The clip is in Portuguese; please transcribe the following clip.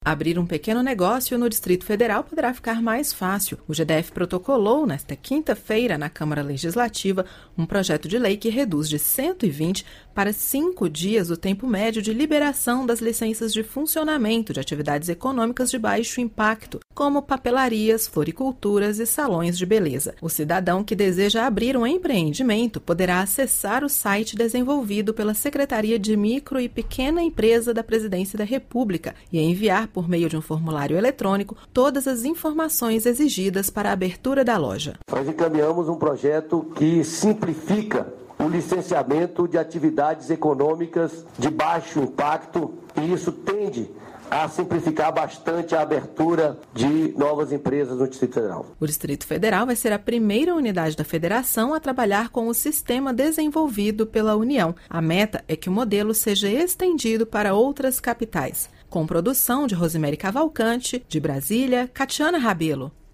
Abrir um pequeno negócio no Distrito Federal poderá ficar mais fácil. O GDF protocolou, nesta quinta-feira, na Câmara Legislativa, um projeto de lei que reduz de 120 para 5 dias o tempo médio de liberação das licenças de funcionamento de atividades econômicas de baixo impacto, como papelarias, floriculturas e salões de beleza. O cidadão que deseja abrir um empreendimento poderá acessar o site desenvolvido pela Secretaria de Micro e Pequena Empresa da Presidência da República e enviar por meio de um formulário eletrônico todas as informações exigidas para a abertura da loja. Nós encaminhamos um projeto que simplifica o licenciamento de atividades econômicas de baixo impacto e isso tende a simplificar bastante a abertura de novas empresas no Distrito Federal. O Distrito Federal vai ser a primeira unidade da federação a trabalhar com o sistema desenvolvido pela União. A meta é que o modelo seja estendido para outras capitais. Com produção de Rosemary Cavalcante, de Brasília, Catiana Rabelo.